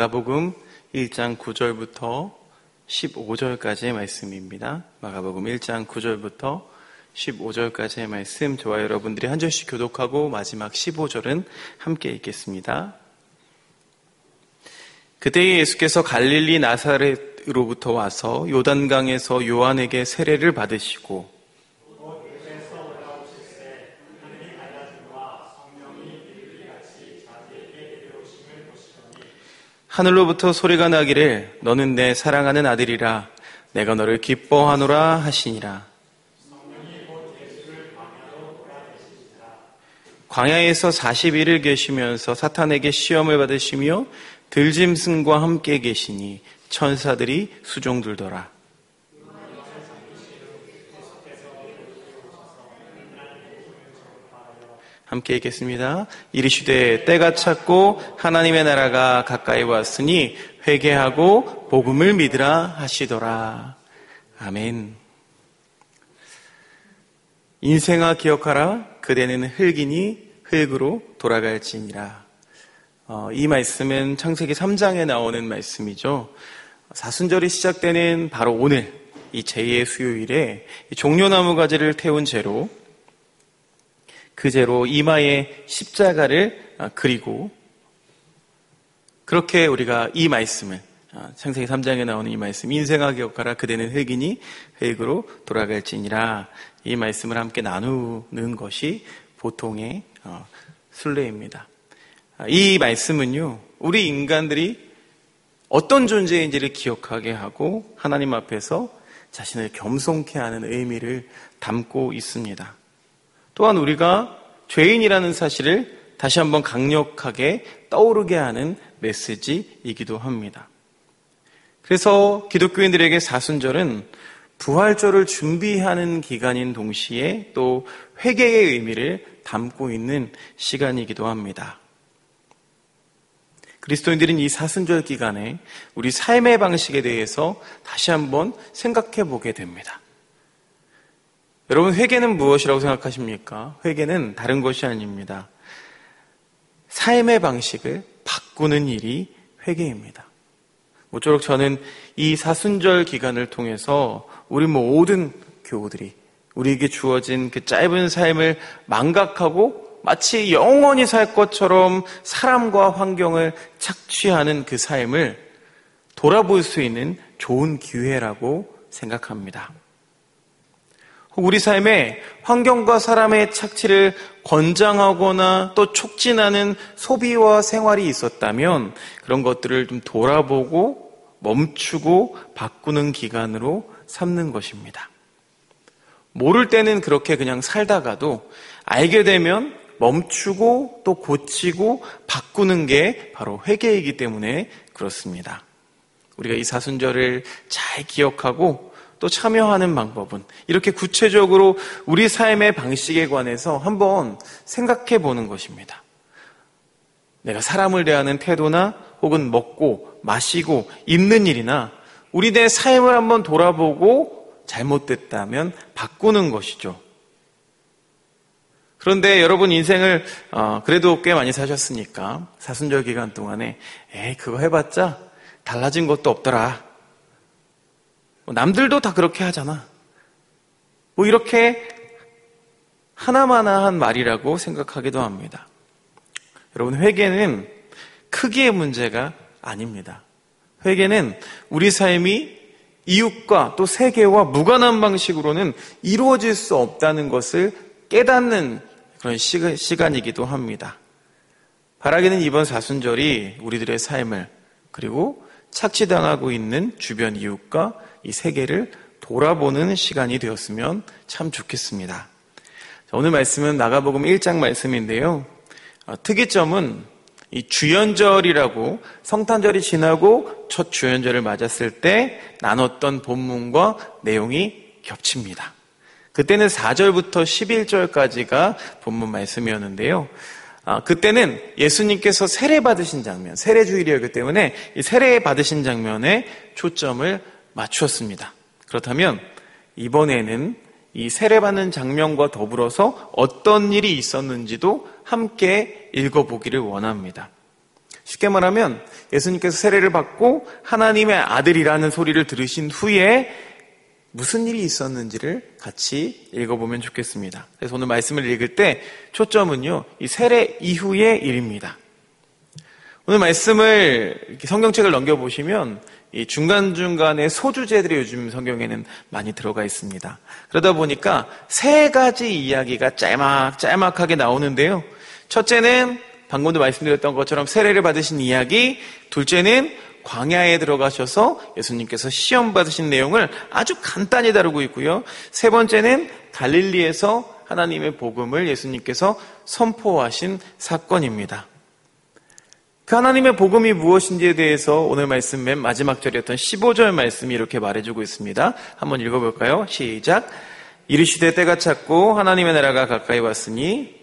마가복음 1장 9절부터 15절까지의 말씀입니다. 마가복음 1장 9절부터 15절까지의 말씀, 저와 여러분들이 한 절씩 교독하고 마지막 15절은 함께 읽겠습니다. 그때 예수께서 갈릴리 나사렛으로부터 와서 요단강에서 요한에게 세례를 받으시고 하늘로부터 소리가 나기를 너는 내 사랑하는 아들이라 내가 너를 기뻐하노라 하시니라. 광야에서 40일을 계시면서 사탄에게 시험을 받으시며 들짐승과 함께 계시니 천사들이 수종들더라. 함께 읽겠습니다. 이르시되 때가 찼고 하나님의 나라가 가까이 왔으니 회개하고 복음을 믿으라 하시더라. 아멘. 인생아 기억하라. 그대는 흙이니 흙으로 돌아갈지니라. 이 말씀은 창세기 3장에 나오는 말씀이죠. 사순절이 시작되는 바로 오늘 이 제2의 수요일에 종려나무 가지를 태운 채로 그 죄로 이마에 십자가를 그리고 그렇게 우리가 이 말씀을 창세기 3장에 나오는 이 말씀 인생아 기억하라 그대는 흙이니 흙으로 돌아갈지니라 이 말씀을 함께 나누는 것이 보통의 순례입니다. 이 말씀은요 우리 인간들이 어떤 존재인지를 기억하게 하고 하나님 앞에서 자신을 겸손케 하는 의미를 담고 있습니다. 또한 우리가 죄인이라는 사실을 다시 한번 강력하게 떠오르게 하는 메시지이기도 합니다. 그래서 기독교인들에게 사순절은 부활절을 준비하는 기간인 동시에 또 회개의 의미를 담고 있는 시간이기도 합니다. 그리스도인들은 이 사순절 기간에 우리 삶의 방식에 대해서 다시 한번 생각해 보게 됩니다. 여러분, 회개는 무엇이라고 생각하십니까? 회개는 다른 것이 아닙니다. 삶의 방식을 바꾸는 일이 회개입니다. 모쪼록 저는 이 사순절 기간을 통해서 우리 모든 교우들이 우리에게 주어진 그 짧은 삶을 망각하고 마치 영원히 살 것처럼 사람과 환경을 착취하는 그 삶을 돌아볼 수 있는 좋은 기회라고 생각합니다. 우리 삶에 환경과 사람의 착취를 권장하거나 또 촉진하는 소비와 생활이 있었다면 그런 것들을 좀 돌아보고 멈추고 바꾸는 기간으로 삼는 것입니다. 모를 때는 그렇게 그냥 살다가도 알게 되면 멈추고 또 고치고 바꾸는 게 바로 회개이기 때문에 그렇습니다. 우리가 이 사순절을 잘 기억하고 또 참여하는 방법은 이렇게 구체적으로 우리 삶의 방식에 관해서 한번 생각해 보는 것입니다. 내가 사람을 대하는 태도나 혹은 먹고 마시고 입는 일이나 우리 내 삶을 한번 돌아보고 잘못됐다면 바꾸는 것이죠. 그런데 여러분 인생을 그래도 꽤 많이 사셨으니까 사순절 기간 동안에 그거 해봤자 달라진 것도 없더라. 남들도 다 그렇게 하잖아. 이렇게 하나마나한 말이라고 생각하기도 합니다. 여러분, 회개는 크기의 문제가 아닙니다. 회개는 우리 삶이 이웃과 또 세계와 무관한 방식으로는 이루어질 수 없다는 것을 깨닫는 그런 시간이기도 합니다. 바라기는 이번 사순절이 우리들의 삶을 그리고 착취당하고 있는 주변 이웃과 이 세계를 돌아보는 시간이 되었으면 참 좋겠습니다. 오늘 말씀은 마가복음 1장 말씀인데요. 특이점은 이 주연절이라고 성탄절이 지나고 첫 주연절을 맞았을 때 나눴던 본문과 내용이 겹칩니다. 그때는 4절부터 11절까지가 본문 말씀이었는데요. 그때는 예수님께서 세례 받으신 장면, 세례주일이었기 때문에 이 세례 받으신 장면에 초점을 맞추었습니다. 그렇다면 이번에는 이 세례받는 장면과 더불어서 어떤 일이 있었는지도 함께 읽어보기를 원합니다. 쉽게 말하면 예수님께서 세례를 받고 하나님의 아들이라는 소리를 들으신 후에 무슨 일이 있었는지를 같이 읽어보면 좋겠습니다. 그래서 오늘 말씀을 읽을 때 초점은요, 이 세례 이후의 일입니다. 오늘 말씀을 이렇게 성경책을 넘겨보시면 이 중간중간에 소주제들이 요즘 성경에는 많이 들어가 있습니다. 그러다 보니까 세 가지 이야기가 짤막하게 나오는데요. 첫째는 방금도 말씀드렸던 것처럼 세례를 받으신 이야기, 둘째는 광야에 들어가셔서 예수님께서 시험 받으신 내용을 아주 간단히 다루고 있고요. 세 번째는 갈릴리에서 하나님의 복음을 예수님께서 선포하신 사건입니다. 그 하나님의 복음이 무엇인지에 대해서 오늘 말씀 맨 마지막 절이었던 15절 말씀이 이렇게 말해주고 있습니다. 한번 읽어볼까요? 시작. 이르시되 때가 찼고 하나님의 나라가 가까이 왔으니.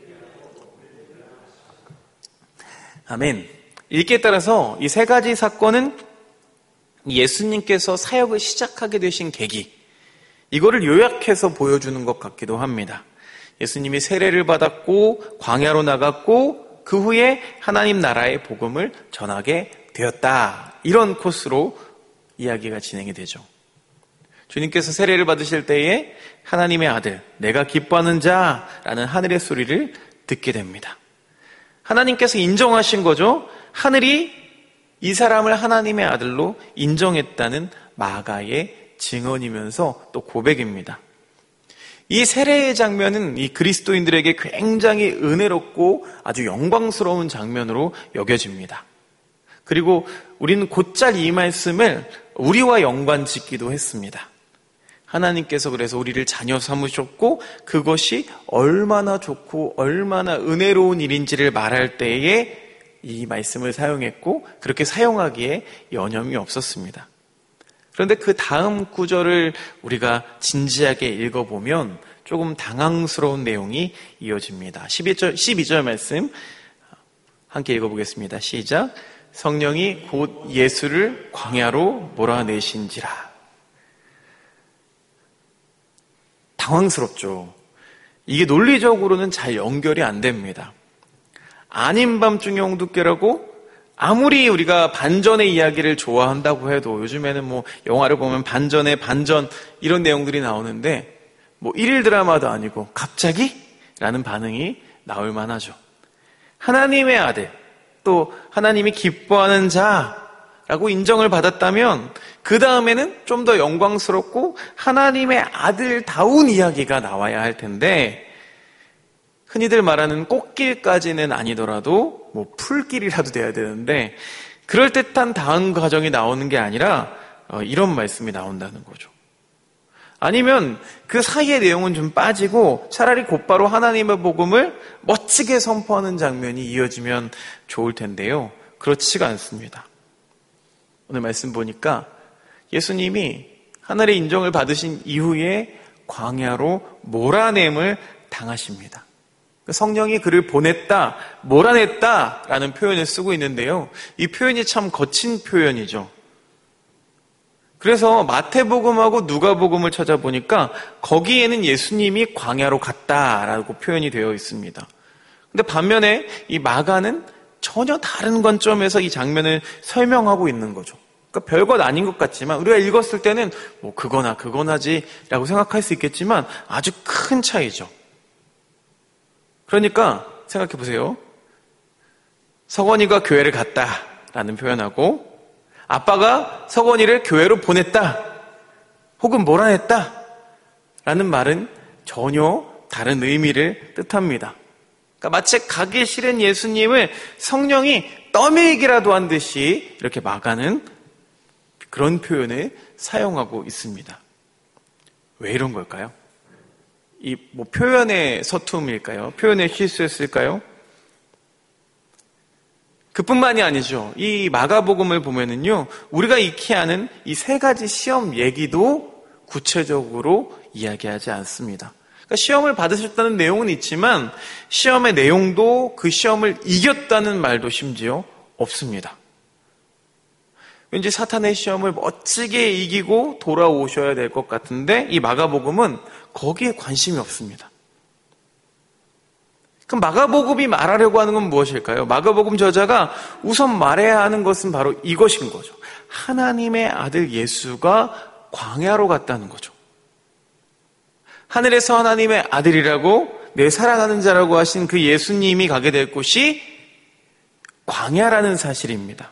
아멘. 읽기에 따라서 이 세 가지 사건은 예수님께서 사역을 시작하게 되신 계기, 이거를 요약해서 보여주는 것 같기도 합니다. 예수님이 세례를 받았고 광야로 나갔고 그 후에 하나님 나라의 복음을 전하게 되었다. 이런 코스로 이야기가 진행이 되죠. 주님께서 세례를 받으실 때에 하나님의 아들, 내가 기뻐하는 자라는 하늘의 소리를 듣게 됩니다. 하나님께서 인정하신 거죠. 하늘이 이 사람을 하나님의 아들로 인정했다는 마가의 증언이면서 또 고백입니다. 이 세례의 장면은 이 그리스도인들에게 굉장히 은혜롭고 아주 영광스러운 장면으로 여겨집니다. 그리고 우리는 곧잘 이 말씀을 우리와 연관짓기도 했습니다. 하나님께서 그래서 우리를 자녀 삼으셨고 그것이 얼마나 좋고 얼마나 은혜로운 일인지를 말할 때에 이 말씀을 사용했고 그렇게 사용하기에 여념이 없었습니다. 그런데 그 다음 구절을 우리가 진지하게 읽어보면 조금 당황스러운 내용이 이어집니다. 12절 말씀 함께 읽어보겠습니다. 시작. 성령이 곧 예수를 광야로 몰아내신지라. 당황스럽죠. 이게 논리적으로는 잘 연결이 안 됩니다. 아닌 밤중에 홍두깨라고 아무리 우리가 반전의 이야기를 좋아한다고 해도 요즘에는 뭐 영화를 보면 반전의 반전 이런 내용들이 나오는데 뭐 일일 드라마도 아니고 갑자기? 라는 반응이 나올 만하죠. 하나님의 아들, 또 하나님이 기뻐하는 자라고 인정을 받았다면 그 다음에는 좀 더 영광스럽고 하나님의 아들다운 이야기가 나와야 할 텐데 흔히들 말하는 꽃길까지는 아니더라도 뭐 풀길이라도 돼야 되는데 그럴듯한 다음 과정이 나오는 게 아니라 이런 말씀이 나온다는 거죠. 아니면 그 사이의 내용은 좀 빠지고 차라리 곧바로 하나님의 복음을 멋지게 선포하는 장면이 이어지면 좋을 텐데요. 그렇지가 않습니다. 오늘 말씀 보니까 예수님이 하늘의 인정을 받으신 이후에 광야로 몰아냄을 당하십니다. 성령이 그를 보냈다, 몰아냈다라는 표현을 쓰고 있는데요. 이 표현이 참 거친 표현이죠. 그래서 마태복음하고 누가복음을 찾아보니까 거기에는 예수님이 광야로 갔다라고 표현이 되어 있습니다. 근데 반면에 이 마가는 전혀 다른 관점에서 이 장면을 설명하고 있는 거죠. 그러니까 별것 아닌 것 같지만 우리가 읽었을 때는 뭐 그거나지라고 생각할 수 있겠지만 아주 큰 차이죠. 그러니까 생각해 보세요. 서건이가 교회를 갔다라는 표현하고 아빠가 서건이를 교회로 보냈다 혹은 몰아냈다라는 말은 전혀 다른 의미를 뜻합니다. 그러니까 마치 가기 싫은 예수님을 성령이 떠밀기라도 한 듯이 이렇게 마가는 그런 표현을 사용하고 있습니다. 왜 이런 걸까요? 이 뭐 표현의 서툼일까요? 표현의 실수였을까요? 그뿐만이 아니죠. 이 마가복음을 보면은요, 우리가 익히 아는 이 세 가지 시험 얘기도 구체적으로 이야기하지 않습니다. 그러니까 시험을 받으셨다는 내용은 있지만 시험의 내용도 그 시험을 이겼다는 말도 심지어 없습니다. 왠지 사탄의 시험을 멋지게 이기고 돌아오셔야 될 것 같은데 이 마가복음은 거기에 관심이 없습니다. 그럼 마가복음이 말하려고 하는 건 무엇일까요? 마가복음 저자가 우선 말해야 하는 것은 바로 이것인 거죠. 하나님의 아들 예수가 광야로 갔다는 거죠. 하늘에서 하나님의 아들이라고 내 사랑하는 자라고 하신 그 예수님이 가게 될 곳이 광야라는 사실입니다.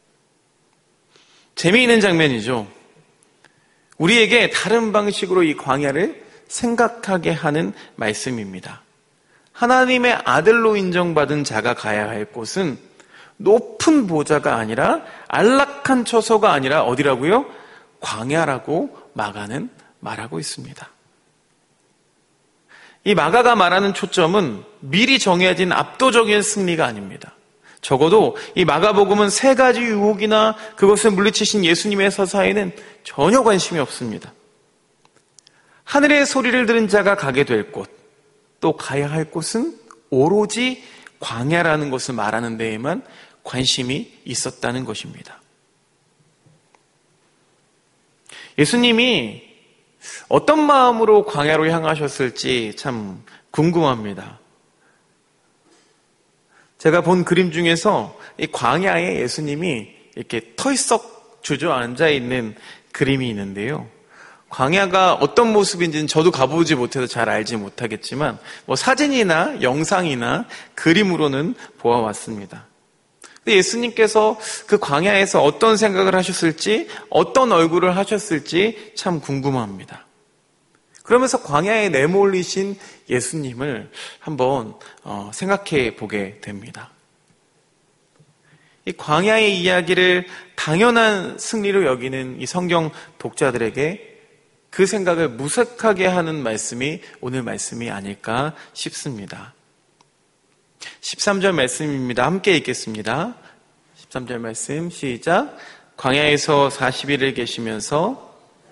재미있는 장면이죠. 우리에게 다른 방식으로 이 광야를 생각하게 하는 말씀입니다. 하나님의 아들로 인정받은 자가 가야 할 곳은 높은 보좌가 아니라 안락한 처소가 아니라 어디라고요? 광야라고 마가는 말하고 있습니다. 이 마가가 말하는 초점은 미리 정해진 압도적인 승리가 아닙니다. 적어도 이 마가복음은 세 가지 유혹이나 그것을 물리치신 예수님의 서사에는 전혀 관심이 없습니다. 하늘의 소리를 들은 자가 가게 될 곳, 또 가야 할 곳은 오로지 광야라는 것을 말하는 데에만 관심이 있었다는 것입니다. 예수님이 어떤 마음으로 광야로 향하셨을지 참 궁금합니다. 제가 본 그림 중에서 이 광야에 예수님이 이렇게 털썩 주저앉아 있는 그림이 있는데요. 광야가 어떤 모습인지는 저도 가보지 못해서 잘 알지 못하겠지만 사진이나 영상이나 그림으로는 보아왔습니다. 근데 예수님께서 그 광야에서 어떤 생각을 하셨을지, 어떤 얼굴을 하셨을지 참 궁금합니다. 그러면서 광야에 내몰리신 예수님을 한번 생각해 보게 됩니다. 이 광야의 이야기를 당연한 승리로 여기는 이 성경 독자들에게 그 생각을 무색하게 하는 말씀이 오늘 말씀이 아닐까 싶습니다. 13절 말씀입니다. 함께 읽겠습니다. 13절 말씀 시작. 광야에서 40일을 계시면서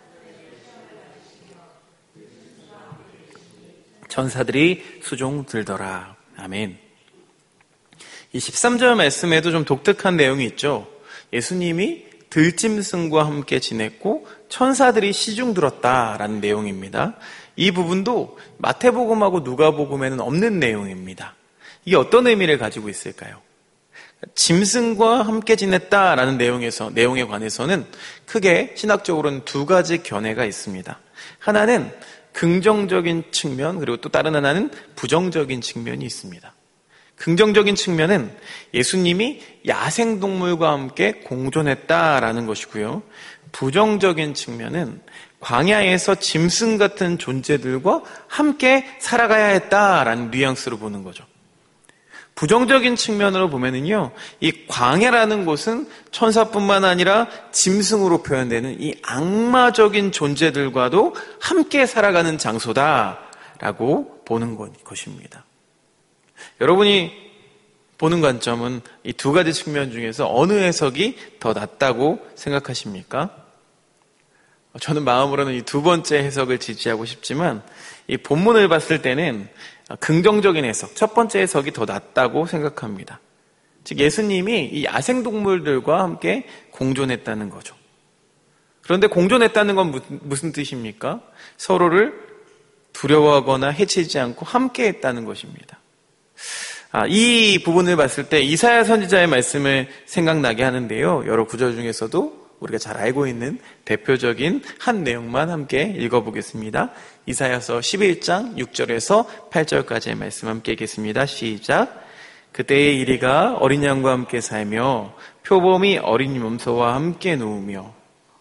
천사들이 수종 들더라. 아멘. 이 13절 말씀에도 좀 독특한 내용이 있죠. 예수님이 들짐승과 함께 지냈고 천사들이 시중 들었다라는 내용입니다. 이 부분도 마태복음하고 누가복음에는 없는 내용입니다. 이게 어떤 의미를 가지고 있을까요? 짐승과 함께 지냈다라는 내용에 관해서는 크게 신학적으로는 두 가지 견해가 있습니다. 하나는 긍정적인 측면, 그리고 또 다른 하나는 부정적인 측면이 있습니다. 긍정적인 측면은 예수님이 야생동물과 함께 공존했다라는 것이고요. 부정적인 측면은 광야에서 짐승 같은 존재들과 함께 살아가야 했다라는 뉘앙스로 보는 거죠. 부정적인 측면으로 보면은요, 이 광야라는 곳은 천사뿐만 아니라 짐승으로 표현되는 이 악마적인 존재들과도 함께 살아가는 장소다라고 보는 것입니다. 여러분이 보는 관점은 이 두 가지 측면 중에서 어느 해석이 더 낫다고 생각하십니까? 저는 마음으로는 이 두 번째 해석을 지지하고 싶지만 이 본문을 봤을 때는 긍정적인 해석, 첫 번째 해석이 더 낫다고 생각합니다. 즉 예수님이 이 야생동물들과 함께 공존했다는 거죠. 그런데 공존했다는 건 무슨 뜻입니까? 서로를 두려워하거나 해치지 않고 함께 했다는 것입니다. 이 부분을 봤을 때 이사야 선지자의 말씀을 생각나게 하는데요. 여러 구절 중에서도 우리가 잘 알고 있는 대표적인 한 내용만 함께 읽어보겠습니다. 이사야서 11장 6절에서 8절까지의 말씀 함께 읽겠습니다. 시작. 그때의 이리가 어린 양과 함께 살며 표범이 어린 염소와 함께 누우며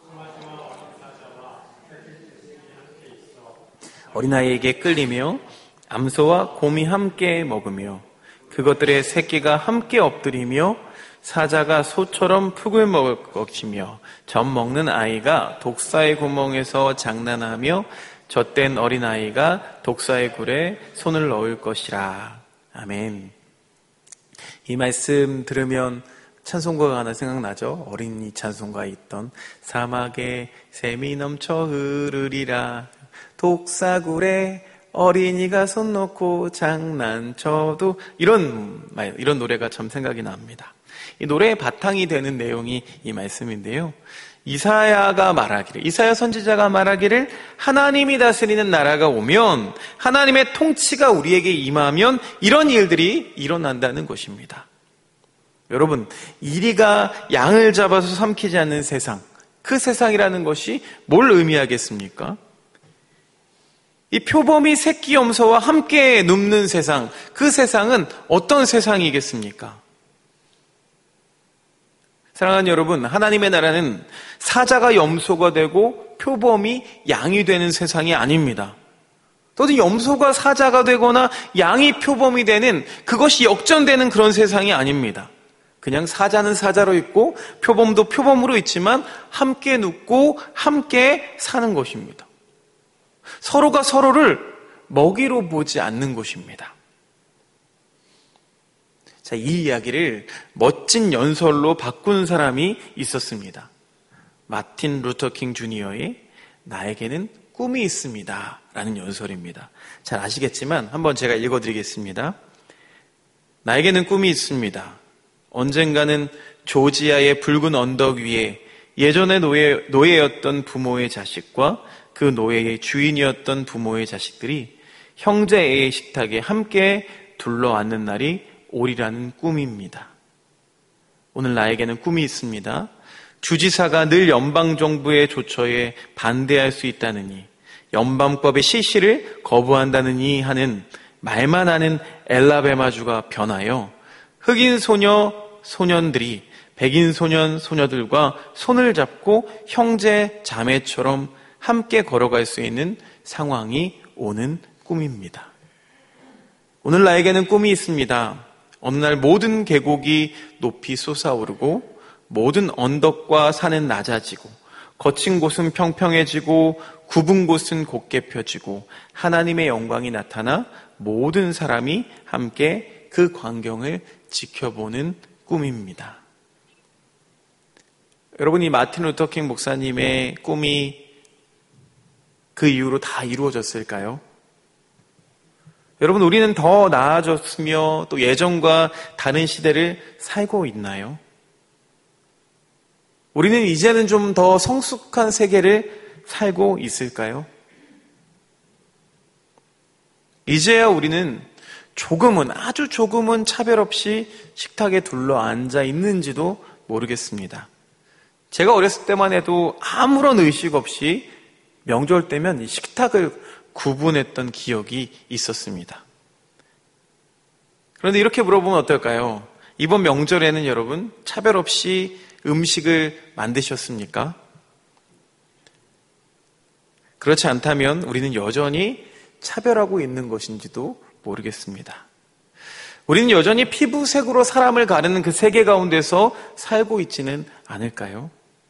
어린아이에게 끌리며 암소와 곰이 함께 먹으며 그것들의 새끼가 함께 엎드리며 사자가 소처럼 푹을 먹으며 젖 먹는 아이가 독사의 구멍에서 장난하며 젖된 어린아이가 독사의 굴에 손을 넣을 것이라. 아멘. 이 말씀 들으면 찬송가가 하나 생각나죠? 어린이 찬송가에 있던 사막에 샘이 넘쳐 흐르리라 독사굴에 어린이가 손 놓고 장난쳐도 이런 노래가 참 생각이 납니다. 이 노래의 바탕이 되는 내용이 이 말씀인데요. 이사야 선지자가 말하기를 하나님이 다스리는 나라가 오면, 하나님의 통치가 우리에게 임하면 이런 일들이 일어난다는 것입니다. 여러분, 이리가 양을 잡아서 삼키지 않는 세상, 그 세상이라는 것이 뭘 의미하겠습니까? 이 표범이 새끼 염소와 함께 눕는 세상, 그 세상은 어떤 세상이겠습니까? 사랑하는 여러분, 하나님의 나라는 사자가 염소가 되고 표범이 양이 되는 세상이 아닙니다. 또는 염소가 사자가 되거나 양이 표범이 되는, 그것이 역전되는 그런 세상이 아닙니다. 그냥 사자는 사자로 있고 표범도 표범으로 있지만 함께 눕고 함께 사는 것입니다. 서로가 서로를 먹이로 보지 않는 것입니다. 자, 이 이야기를 멋진 연설로 바꾼 사람이 있었습니다. 마틴 루터 킹 주니어의 나에게는 꿈이 있습니다 라는 연설입니다. 잘 아시겠지만 한번 제가 읽어드리겠습니다. 나에게는 꿈이 있습니다. 언젠가는 조지아의 붉은 언덕 위에 예전에 노예였던 부모의 자식과 그 노예의 주인이었던 부모의 자식들이 형제의 식탁에 함께 둘러앉는 날이 오리라는 꿈입니다. 오늘 나에게는 꿈이 있습니다. 주지사가 늘 연방정부의 조처에 반대할 수 있다느니, 연방법의 실시를 거부한다느니 하는 말만 하는 엘라베마주가 변하여 흑인 소녀, 소년들이 백인 소년, 소녀들과 손을 잡고 형제, 자매처럼 함께 걸어갈 수 있는 상황이 오는 꿈입니다. 오늘 나에게는 꿈이 있습니다. 어느 날 모든 계곡이 높이 솟아오르고 모든 언덕과 산은 낮아지고 거친 곳은 평평해지고 굽은 곳은 곧게 펴지고 하나님의 영광이 나타나 모든 사람이 함께 그 광경을 지켜보는 꿈입니다. 여러분, 이 마틴 루터 킹 목사님의 꿈이 그 이후로 다 이루어졌을까요? 여러분, 우리는 더 나아졌으며 또 예전과 다른 시대를 살고 있나요? 우리는 이제는 좀 더 성숙한 세계를 살고 있을까요? 이제야 우리는 아주 조금은 차별 없이 식탁에 둘러앉아 있는지도 모르겠습니다. 제가 어렸을 때만 해도 아무런 의식 없이 명절 때면 식탁을 구분했던 기억이 있었습니다. 그런데 이렇게 물어보면 어떨까요? 이번 명절에는 여러분 차별 없이 음식을 만드셨습니까? 그렇지 않다면 우리는 여전히 차별하고 있는 것인지도 모르겠습니다. 우리는 여전히 피부색으로 사람을 가르는 그 세계 가운데서 살고 있지는 않을까요?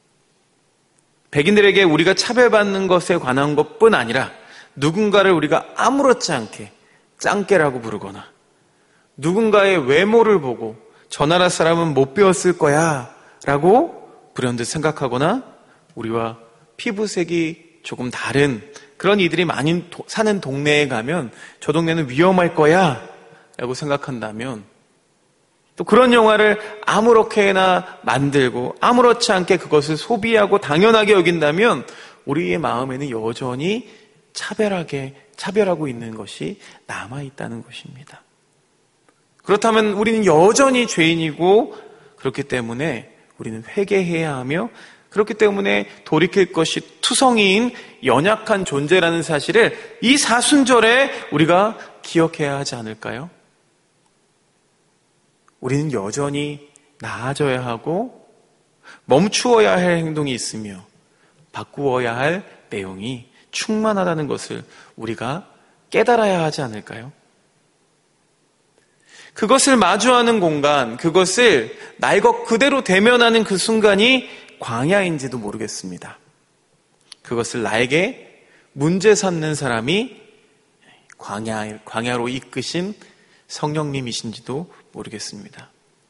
백인들에게 우리가 차별받는 것에 관한 것뿐 아니라 누군가를 우리가 아무렇지 않게 짱깨라고 부르거나 누군가의 외모를 보고 저 나라 사람은 못 배웠을 거야 라고 불현듯 생각하거나 우리와 피부색이 조금 다른 그런 이들이 많이 사는 동네에 가면 저 동네는 위험할 거야 라고 생각한다면, 또 그런 영화를 아무렇게나 만들고 아무렇지 않게 그것을 소비하고 당연하게 여긴다면 우리의 마음에는 여전히 차별하고 있는 것이 남아있다는 것입니다. 그렇다면 우리는 여전히 죄인이고, 그렇기 때문에 우리는 회개해야 하며, 그렇기 때문에 돌이킬 것이 투성이인 연약한 존재라는 사실을 이 사순절에 우리가 기억해야 하지 않을까요? 우리는 여전히 나아져야 하고 멈추어야 할 행동이 있으며 바꾸어야 할 내용이 충만하다는 것을 우리가 깨달아야 하지 않을까요? 그것을 마주하는 공간, 그것을 날 것 그대로 대면하는 그 순간이 광야인지도 모르겠습니다. 그것을 나에게 문제 삼는 사람이 광야로 이끄신 성령님이신지도 모르겠습니다.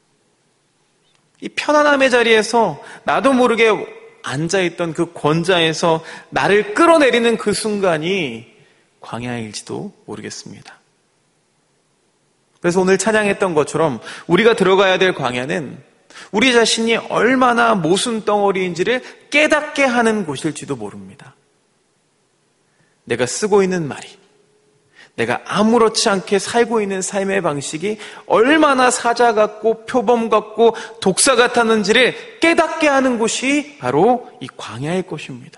이 편안함의 자리에서 나도 모르게 앉아있던 그 권자에서 나를 끌어내리는 그 순간이 광야일지도 모르겠습니다. 그래서 오늘 찬양했던 것처럼 우리가 들어가야 될 광야는 우리 자신이 얼마나 모순 덩어리인지를 깨닫게 하는 곳일지도 모릅니다. 내가 쓰고 있는 말이, 내가 아무렇지 않게 살고 있는 삶의 방식이 얼마나 사자 같고 표범 같고 독사 같았는지를 깨닫게 하는 곳이 바로 이 광야일 것입니다.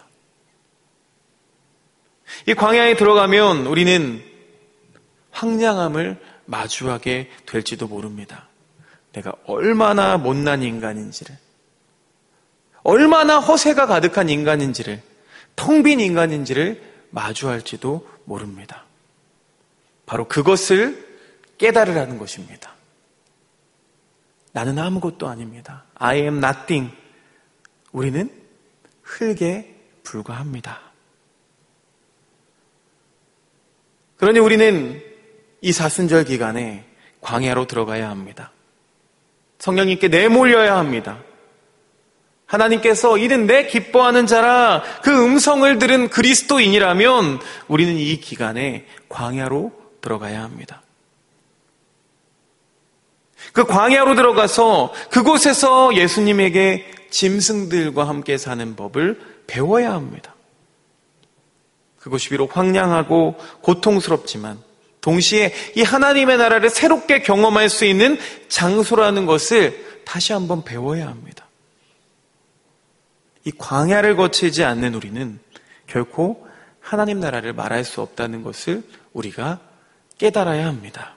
이 광야에 들어가면 우리는 황량함을 마주하게 될지도 모릅니다. 내가 얼마나 못난 인간인지를, 얼마나 허세가 가득한 인간인지를, 텅 빈 인간인지를 마주할지도 모릅니다. 바로 그것을 깨달으라는 것입니다. 나는 아무것도 아닙니다. I am nothing. 우리는 흙에 불과합니다. 그러니 우리는 이 사순절 기간에 광야로 들어가야 합니다. 성령님께 내몰려야 합니다. 하나님께서 이는 내 기뻐하는 자라 그 음성을 들은 그리스도인이라면 우리는 이 기간에 광야로 들어가야 합니다. 그 광야로 들어가서 그곳에서 예수님에게 짐승들과 함께 사는 법을 배워야 합니다. 그것이 비록 황량하고 고통스럽지만 동시에 이 하나님의 나라를 새롭게 경험할 수 있는 장소라는 것을 다시 한번 배워야 합니다. 이 광야를 거치지 않는 우리는 결코 하나님 나라를 말할 수 없다는 것을 우리가 깨달아야 합니다.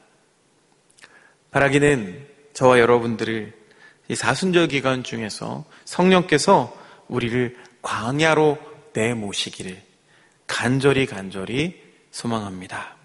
바라기는 저와 여러분들을 이 사순절 기간 중에서 성령께서 우리를 광야로 내모시기를 간절히 소망합니다.